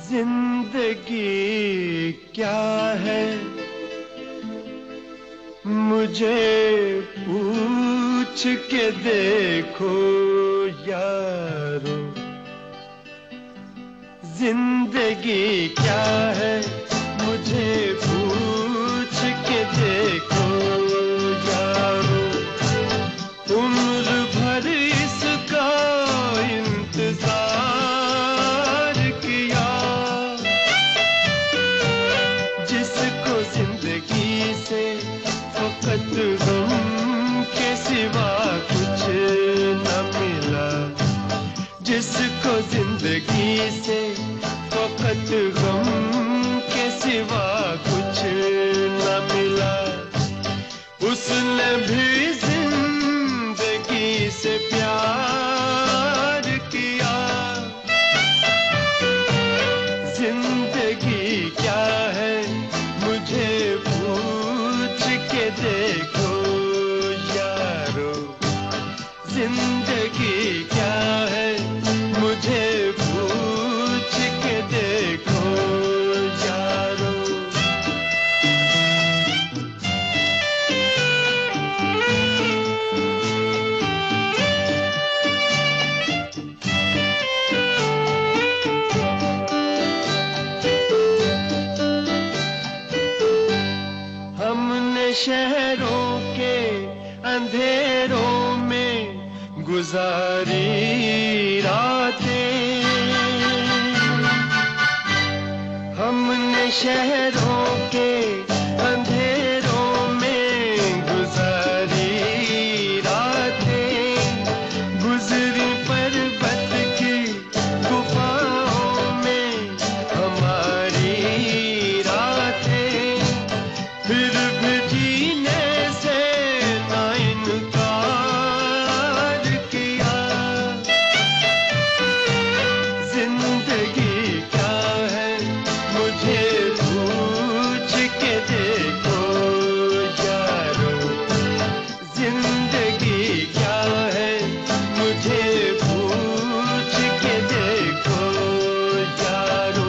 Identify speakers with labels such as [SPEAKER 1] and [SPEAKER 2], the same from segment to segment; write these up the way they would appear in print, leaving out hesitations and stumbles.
[SPEAKER 1] जिंदगी क्या है मुझे पूछ के देखो यारो। जिंदगी क्या है मुझे पूछ के देखो यारो। उम्र भर इसका इंतजार किया, जिसको जिंदगी से फकत गम के सिवा कुछ न मिला। जिसको जिंदगी से फकत गम के सिवा कुछ न मिला, उसने भी जिंदगी से प्यार किया। जिंदगी क्या है मुझे पूछ के देखो यारो। जिंदगी क्या है मुझे पूछ के देखो यारो। हमने शहरों के अंधेरों में गुजारी रातें। हमने शहरों के अंधेरों में गुजारी रातें। गुजरी पर्वत की गुफाओं में हमारी रातें। फिर भी जीने से ना इनकार किया। जिंदगी क्या है मुझे पूछ के देखो यारो। जिंदगी क्या है मुझे पूछ के देखो यारो।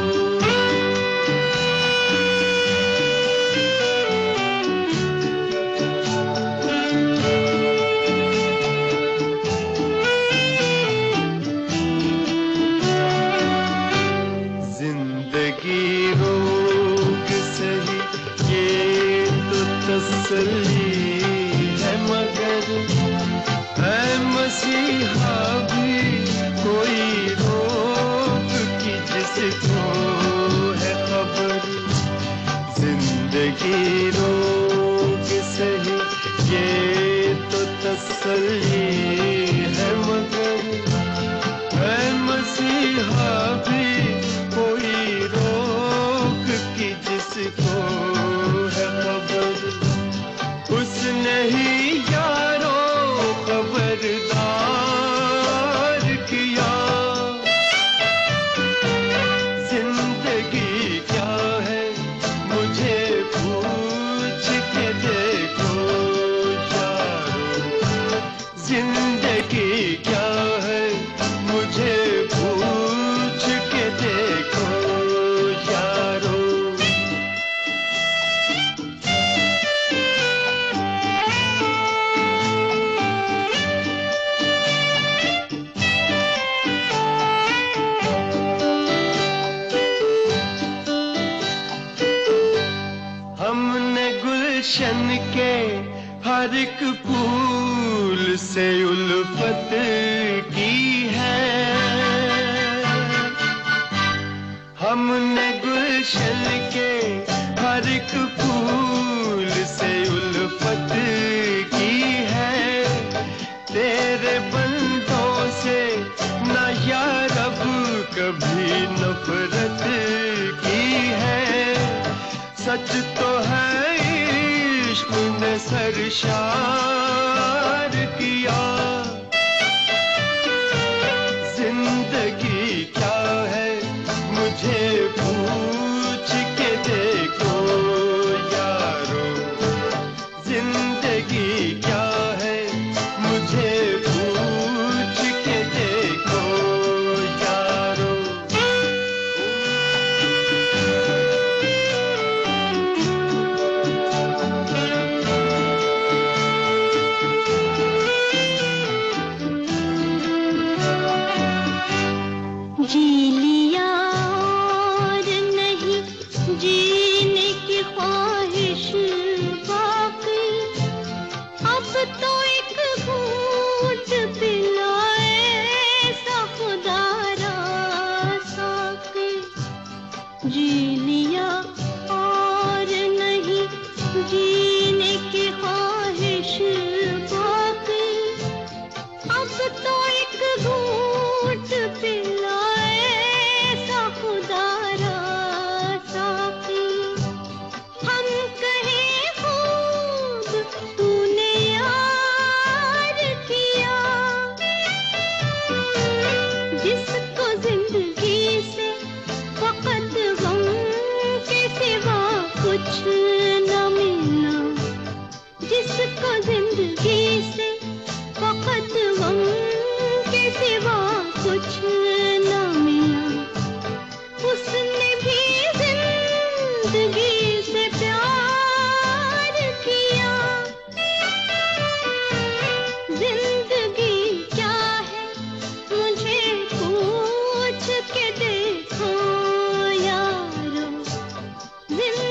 [SPEAKER 1] जिंदगी रोग सही ये तो तसल्ली है, मगर है मसीहा भी कोई रोग की जिसको है खबर। जिंदगी रोग सही ये तो तसल्ली है, मगर है मसीहा भी कोई रोग की जिसको है खबर। उसने ही यारो खबरदार किया। जिंदगी क्या है मुझे पूछ के देखो यारो। जिंदगी क्या है मुझे पूछ के देखो यारो। हमने गुलशन के हर एक फूल से उल्फत की है। हमने गुलशन के हर एक फूल से उल्फत की है। तेरे बंदों से ना यार अब कभी नफरत की है। सच तो है इश्क ने सरशार किया। जिंदगी क्या है मुझे पूछ के देखो यारो। जिंदगी क्या है मुझे पूछ के देखो यारो।
[SPEAKER 2] जी लिया और नहीं जीने की ख्वाहिश बाकी, अब तो एक घूंट पिलाए सा खुदारा साकी। हम कहें खूब तूने यार किया, जिसको जिंदगी से फकत गम के सिवा कुछ न मिला, जिसको जिंदगी से फकत गम के सिवा कुछ न मिला, उसने भी जिंदगी से प्यार किया। जिंदगी क्या है मुझे पूछ के देखो यारो, जिंदगी